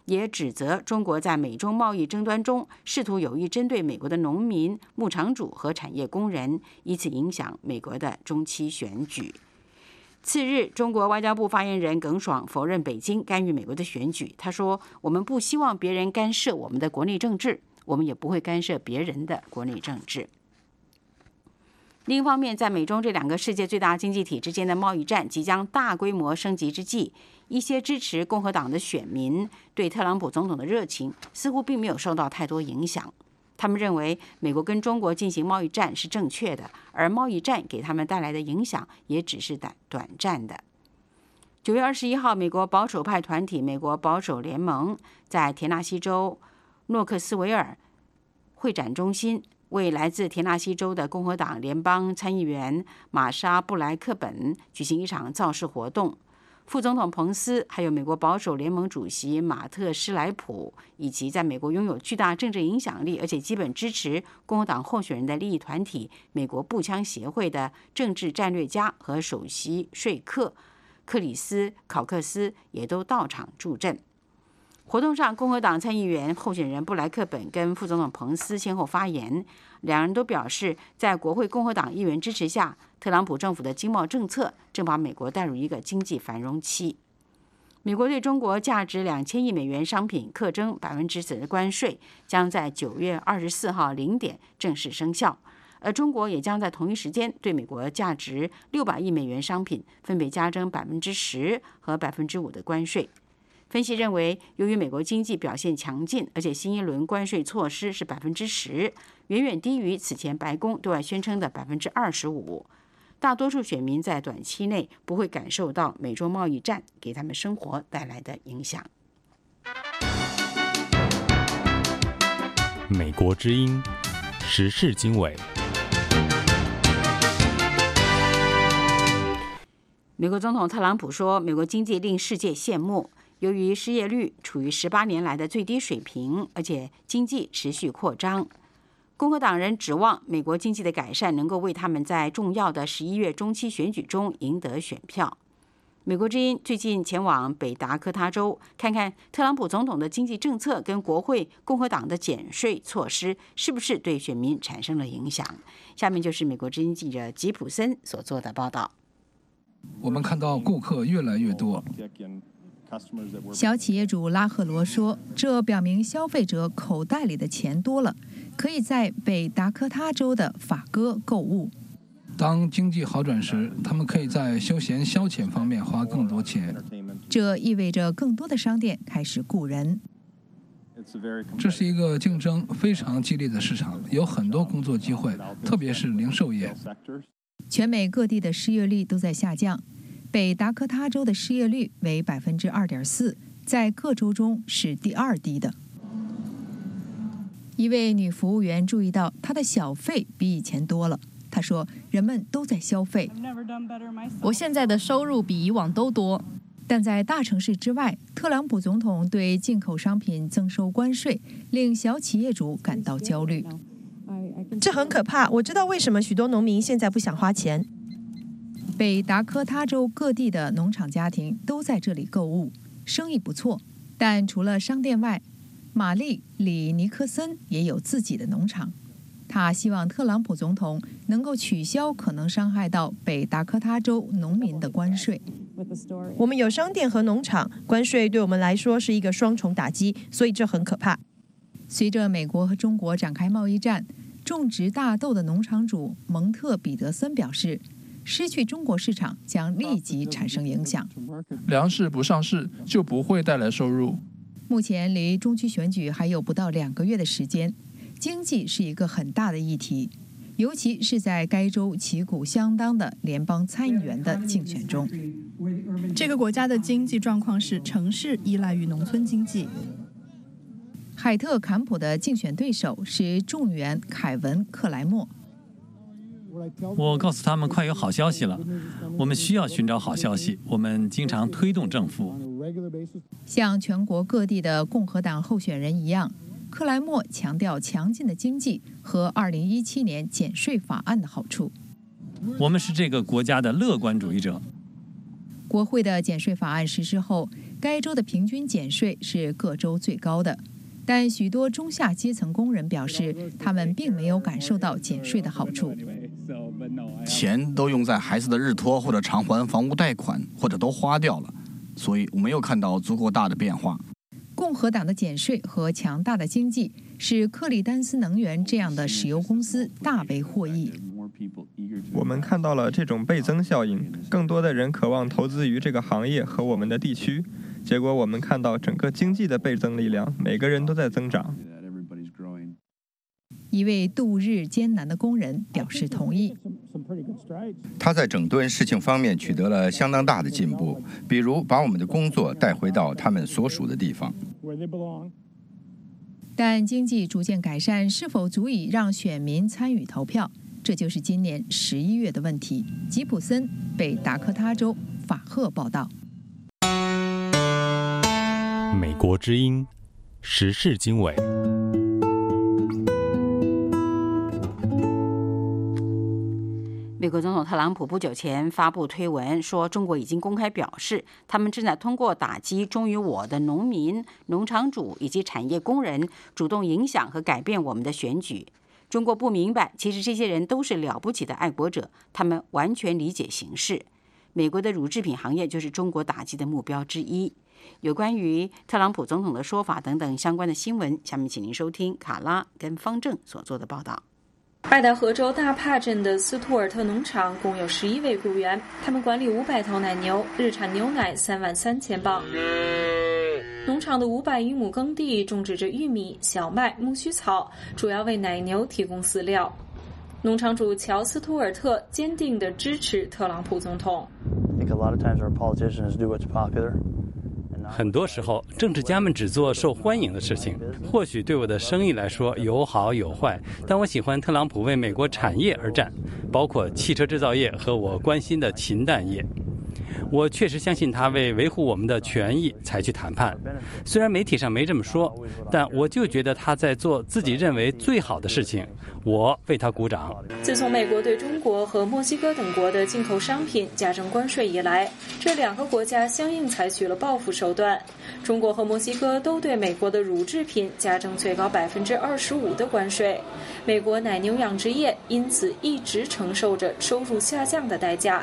也指责中国在美中贸易争端中试图有意针对美国的农民、牧场主和产业工人，以此影响美国的中期选举。次日，中国外交部发言人耿爽否认北京干预美国的选举。他说：“我们不希望别人干涉我们的国内政治，我们也不会干涉别人的国内政治。”另一方面，在美中这两个世界最大经济体之间的贸易战即将大规模升级之际，一些支持共和党的选民对特朗普总统的热情似乎并没有受到太多影响。他们认为美国跟中国进行贸易战是正确的，而贸易战给他们带来的影响也只是短暂的。9月21号，美国保守派团体美国保守联盟在田纳西州诺克斯维尔会展中心为来自田纳西州的共和党联邦参议员玛莎·布莱克本举行一场造势活动。副总统彭斯，还有美国保守联盟主席马特·施莱普，以及在美国拥有巨大政治影响力而且基本支持共和党候选人的利益团体美国步枪协会的政治战略家和首席说客克里斯·考克斯也都到场助阵。活动上，共和党参议员候选人布莱克本跟副总统彭斯先后发言，两人都表示，在国会共和党议员支持下，特朗普政府的经贸政策正把美国带入一个经济繁荣期。美国对中国价值2000亿美元商品课征10%的关税，将在9月24号0点正式生效，而中国也将在同一时间对美国价值600亿美元商品分别加征10%和5%的关税。分析认为，由于美国经济表现强劲，而且新一轮关税措施是10%，远远低于此前白宫对外宣称的25%，大多数选民在短期内不会感受到美中贸易战给他们生活带来的影响。 美国之音时事经纬。 美国总统特朗普说，美国经济令世界羡慕。由于失业率处于18年来的最低水平，而且经济持续扩张，共和党人指望美国经济的改善能够为他们在重要的11月中期选举中赢得选票。美国之音最近前往北达科他州，看看特朗普总统的经济政策跟国会共和党的减税措施是不是对选民产生了影响。下面就是美国之音记者吉普森所做的报道。 我们看到顾客越来越多。 小企业主拉赫罗说，这表明消费者口袋里的钱多了，可以在北达科他州的法戈购物。 当经济好转时，他们可以在休闲消遣方面花更多钱。 这意味着更多的商店开始雇人。 这是一个竞争非常激烈的市场，有很多工作机会，特别是零售业。 全美各地的失业率都在下降。北达科他州的失业率为2.4%，在各州中是第2低的。一位女服务员注意到她的小费比以前多了。她说：“人们都在消费， 我现在的收入比以往都多。” 但在大城市之外，特朗普总统对进口商品增收关税，令小企业主感到焦虑。 这很可怕，我知道为什么许多农民现在不想花钱。 北达科他州各地的农场家庭都在这里购物，生意不错。但除了商店外，玛丽·里尼克森也有自己的农场。他希望特朗普总统能够取消可能伤害到北达科他州农民的关税。 我们有商店和农场，关税对我们来说是一个双重打击，所以这很可怕。 随着美国和中国展开贸易战，种植大豆的农场主蒙特·彼得森表示，失去中国市场将立即产生影响。 粮食不上市就不会带来收入。 目前离中期选举还有不到2个月的时间，经济是一个很大的议题，尤其是在该州旗鼓相当的联邦参议员的竞选中。 这个国家的经济状况是城市依赖于农村经济。 海特·坎普的竞选对手是众议员凯文·克莱默。 我告诉他们快有好消息了，我们需要寻找好消息，我们经常推动政府。 像全国各地的共和党候选人一样，克莱默强调强劲的经济和2017年减税法案的好处。 我们是这个国家的乐观主义者。 国会的减税法案实施后， 该州的平均减税是各州最高的。但许多中下阶层工人表示，他们并没有感受到减税的好处。 钱都用在孩子的日托或者偿还房屋贷款，或者都花掉了，所以我没有看到足够大的变化。 共和党的减税和强大的经济使克里丹斯能源这样的石油公司大为获益。 我们看到了这种倍增效应，更多的人渴望投资于这个行业和我们的地区。结果我们看到整个经济的倍增力量，每个人都在增长。 一位度日艰难的工人表示同意。 他在整顿事情方面取得了相当大的进步，比如把我们的工作带回到他们所属的地方。 但经济逐渐改善是否足以让选民参与投票，这就是今年11月的问题。吉普森，北达科他州法赫报道。 美国之音时事经纬。 美国总统特朗普不久前发布推文说，中国已经公开表示，他们正在通过打击忠于我的农民、农场主以及产业工人，主动影响和改变我们的选举。中国不明白，其实这些人都是了不起的爱国者，他们完全理解形势。美国的乳制品行业就是中国打击的目标之一。有关于特朗普总统的说法等等相关的新闻，下面请您收听卡拉跟方正所做的报道。 爱达荷州大帕镇的斯图尔特农场共有11位雇员，他们管理500头奶牛，日产牛奶33000磅。农场的500余亩耕地种植着玉米、小麦、苜蓿草，主要为奶牛提供饲料。农场主乔斯图尔特坚定地支持特朗普总统。 很多时候，政治家们只做受欢迎的事情。或许对我的生意来说有好有坏，但我喜欢特朗普为美国产业而战，包括汽车制造业和我关心的禽蛋业。我确实相信他为维护我们的权益才去谈判，虽然媒体上没这么说，但我就觉得他在做自己认为最好的事情，我为他鼓掌。 自从美国对中国和墨西哥等国的进口商品加征关税以来，这2个国家相应采取了报复手段。中国和墨西哥都对美国的乳制品加征最高25%的关税，美国奶牛养殖业因此一直承受着收入下降的代价。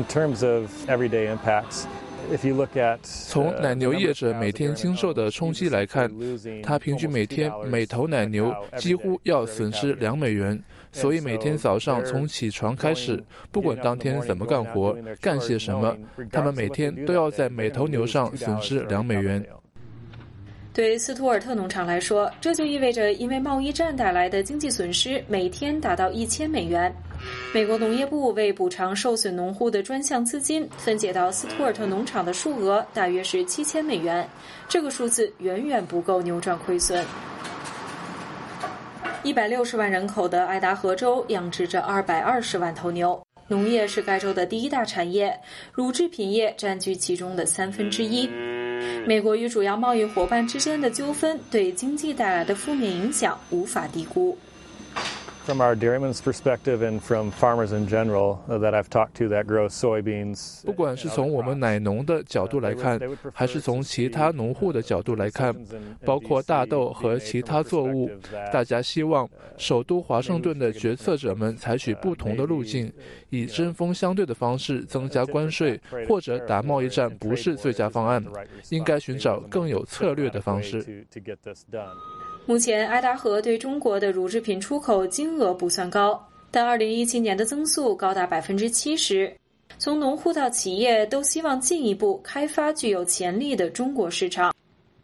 从奶牛业者每天经受的冲击来看，他平均每天每头奶牛几乎要损失2美元，所以每天早上从起床开始，不管当天怎么干活、干些什么，他们每天都要在每头牛上损失2美元。 对斯图尔特农场来说，这就意味着因为贸易战带来的经济损失每天达到1000美元。美国农业部为补偿受损农户的专项资金分解到斯图尔特农场的数额大约是7000美元，这个数字远远不够扭转亏损。160万人口的爱达荷州养殖着220万头牛，农业是该州的第1大产业，乳制品业占据其中的1/3。美国与主要贸易伙伴之间的纠纷对经济带来的负面影响无法低估。 From our dairymen's perspective and from farmers in general that I've talked to that grow soybeans， 不管是从我们奶农的角度来看，还是从其他农户的角度来看，包括大豆和其他作物，大家希望首都华盛顿的决策者们采取不同的路径，以针锋相对的方式增加关税，或者打贸易战不是最佳方案，应该寻找更有策略的方式。 目前，爱达荷对中国的乳制品出口金额不算高，但2017年的增速高达70%。从农户到企业都希望进一步开发具有潜力的中国市场。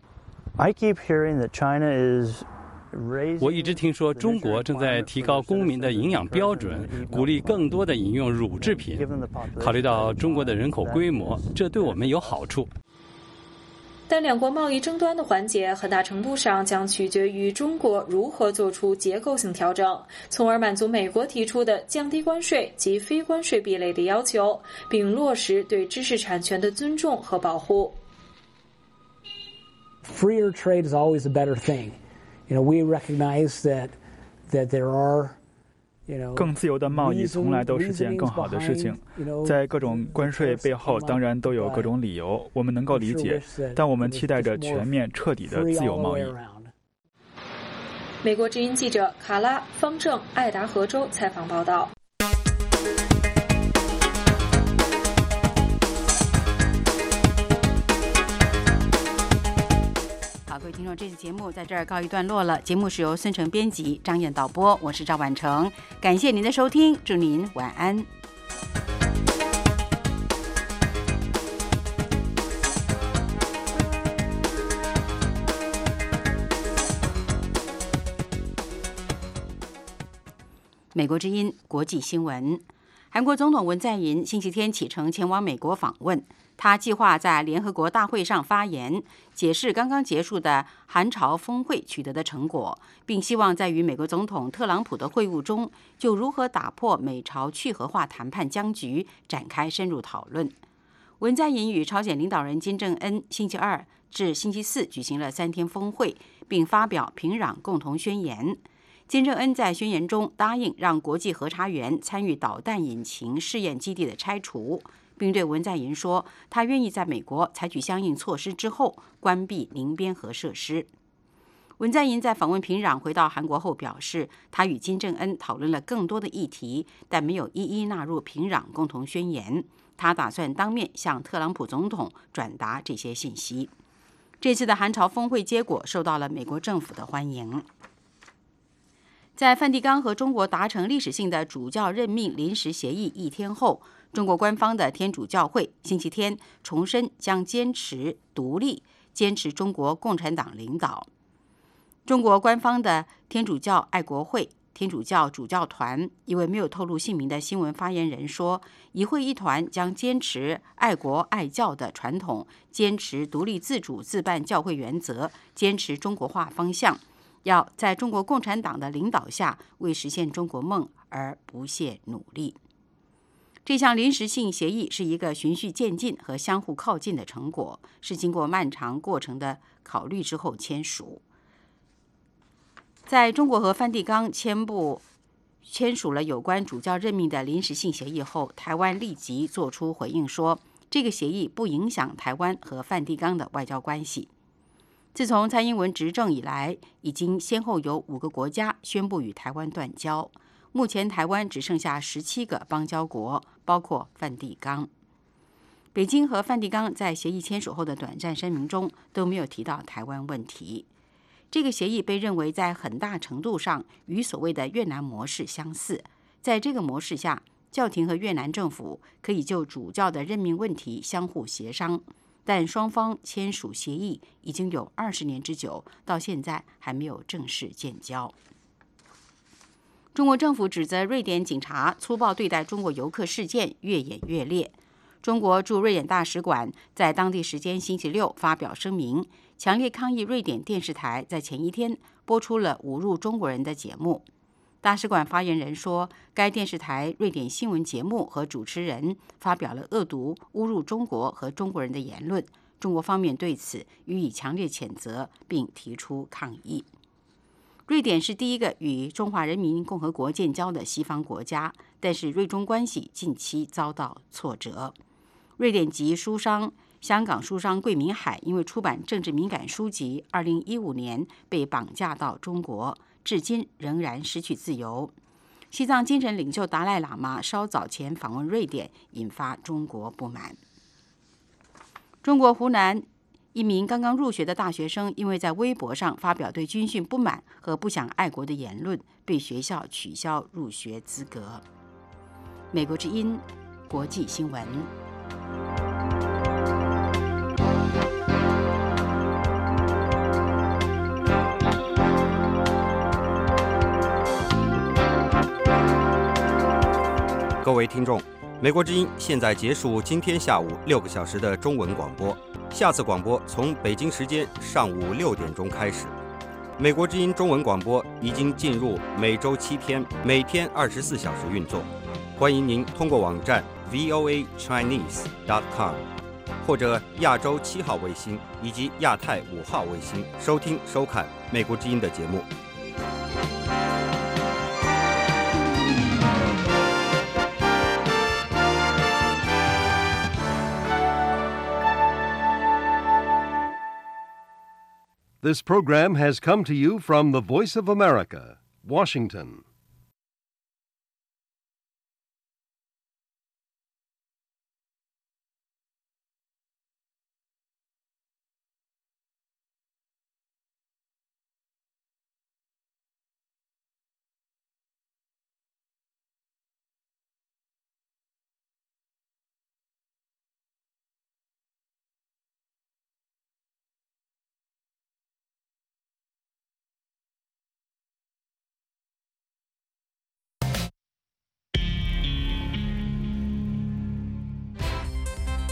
我一直听说中国正在提高公民的营养标准，鼓励更多的饮用乳制品。考虑到中国的人口规模，这对我们有好处。 但两国贸易争端的缓解很大程度上将取决于中国如何做出结构性调整，从而满足美国提出的降低关税及非关税壁垒的要求，并落实对知识产权的尊重和保护。 Freer trade is always a better thing. We recognize that there are 更自由的贸易从来都是件更好的事情，在各种关税背后当然都有各种理由，我们能够理解，但我们期待着全面彻底的自由贸易。 美国之音记者卡拉、方正、爱达荷州采访报道。 好，各位听众，这次节目在这儿告一段落了。节目是由孙成编辑，张燕导播，我是赵婉成。感谢您的收听，祝您晚安。美国之音国际新闻：韩国总统文在寅星期天启程前往美国访问。他计划在联合国大会上发言，解释刚刚结束的韩朝峰会取得的成果，并希望在与美国总统特朗普的会晤中，就如何打破美朝去核化谈判僵局展开深入讨论。文在寅与朝鲜领导人金正恩星期二至星期四举行了3天峰会，并发表平壤共同宣言。金正恩在宣言中答应让国际核查员参与导弹引擎试验基地的拆除，并对文在寅说，他愿意在美国采取相应措施之后关闭宁边核设施。文在寅在访问平壤回到韩国后表示，他与金正恩讨论了更多的议题，但没有一一纳入平壤共同宣言。他打算当面向特朗普总统转达这些信息。这次的韩朝峰会结果受到了美国政府的欢迎。在梵蒂冈和中国达成历史性的主教任命临时协议1天后，中国官方的天主教会星期天重申将坚持独立，坚持中国共产党领导。中国官方的天主教爱国会天主教主教团一位没有透露姓名的新闻发言人说，与会一团将坚持爱国爱教的传统，坚持独立自主自办教会原则，坚持中国化方向，要在中国共产党的领导下为实现中国梦而不懈努力。这项临时性协议是一个循序渐进和相互靠近的成果，是经过漫长过程的考虑之后签署。在中国和梵蒂冈签署了有关主教任命的临时性协议后，台湾立即做出回应说，这个协议不影响台湾和梵蒂冈的外交关系。自从蔡英文执政以来，已经先后有5个国家宣布与台湾断交。目前台湾只剩下17个邦交国，包括梵蒂冈。北京和梵蒂冈在协议签署后的短暂声明中都没有提到台湾问题。这个协议被认为在很大程度上与所谓的越南模式相似。在这个模式下，教廷和越南政府可以就主教的任命问题相互协商，但双方签署协议已经有20年之久，到现在还没有正式建交。中国政府指责瑞典警察粗暴对待中国游客事件越演越烈。中国驻瑞典大使馆在当地时间星期六发表声明，强烈抗议瑞典电视台在前一天播出了侮辱中国人的节目。大使馆发言人说，该电视台瑞典新闻节目和主持人发表了恶毒、侮辱中国和中国人的言论，中国方面对此予以强烈谴责，并提出抗议。瑞典是第一个与中华人民共和国建交的西方国家，但是瑞中关系近期遭到挫折。瑞典籍书商香港书商桂明海因为出版政治敏感书籍，2015年被绑架到中国，至今仍然失去自由。西藏精神领袖达赖喇嘛稍早前访问瑞典，引发中国不满。中国湖南一名刚刚入学的大学生，因为在微博上发表对军训不满和不想爱国的言论，被学校取消入学资格。美国之音国际新闻。 各位听众，美国之音现在结束今天下午6个小时的中文广播，下次广播从北京时间上午6点钟开始。美国之音中文广播已经进入每周7天，每天24小时运作。欢迎您通过网站 voachinese.com 或者亚洲7号卫星以及亚太5号卫星收听收看美国之音的节目。 This program has come to you from the Voice of America, Washington.